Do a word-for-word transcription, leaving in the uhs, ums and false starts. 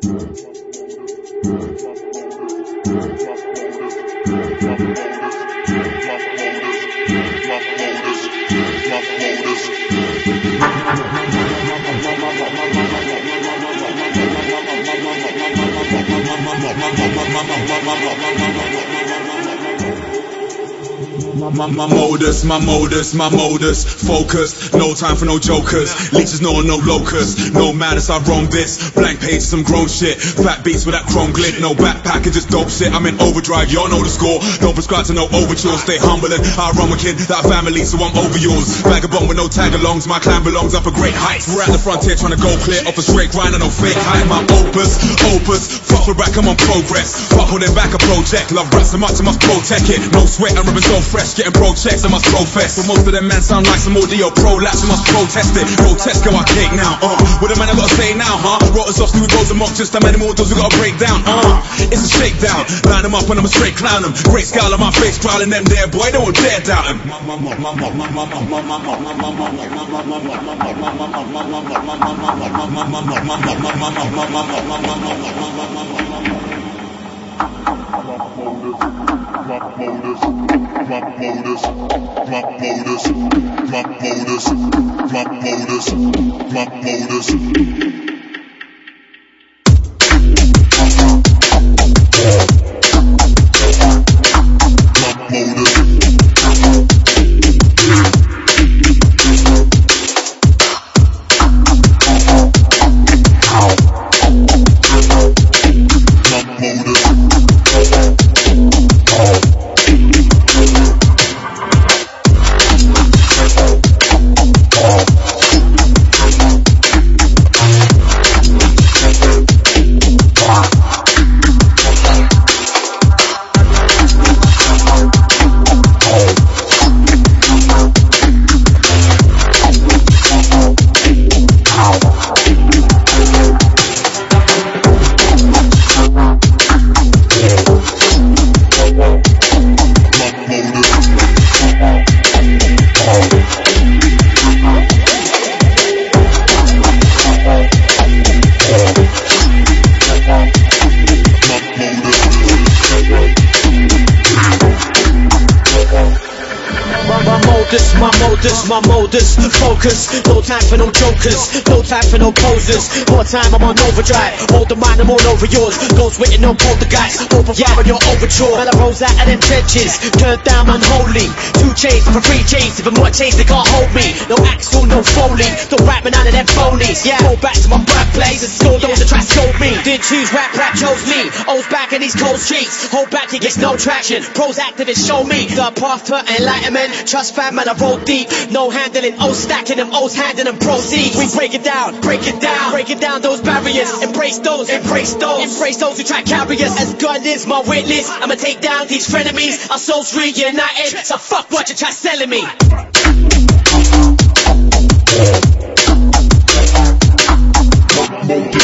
My, my modus, my modus, my modus, focused, no time for no jokers, leeches no no locust, no madness, I roam this, blank page, some grown shit, fat beats with that chrome glit, no backpack and just dope shit, I'm in overdrive, y'all know the score, don't prescribe to no overtures, stay humble and I run with kid, that family, so I'm over yours, vagabond with no tag-alongs, my clan belongs up for great heights, we're at the frontier trying to go clear, off a straight grind and no fake hype, my opus, opus, fuck for back, I'm on progress, fuck holding back a project, love rap so much I must protect it, no sweat, I'm ripping so fresh, getting pro checks, I must profess. But most of them men sound like some audio prolapse, I must protest it. Protest, go our cake now, uh. What the man I gotta say now, huh? Wrote us off, Steve Rose and Mock, just how many more doors we gotta break down, uh. It's a shakedown, line them up and I'm a straight clown them. Great scowl on my face, growling them there, boy, they won't dare doubt him. Drop modus, drop modus, drop modus, drop modus, drop modus, drop modus. My modus, my modus, focus, no time for no jokers, no time for no posers, more time I'm on overdrive, hold the mind I'm all over yours, ghost written no poltergeist, overfire yeah. Your overture, well I rose out of them trenches, turned down unholy, two chains for three chains, even more chains they can't hold me, no Axel, no Foley, don't rap me none of them phonies, yeah, go back to my birthplace and score those that try to scold me, didn't choose rap, rap chose me, O's back in these cold streets, hold back he gets no traction, pros activists show me, the path to enlightenment, trust fam man I roll deep, no handling, O's stacking them, O's handing them proceeds, we break it down, break it down, breaking down those barriers, embrace those, embrace those, embrace those who try to carry us, as God is my witness, I'ma take down these frenemies, our souls reunited, so fuck what you try selling me. Modus.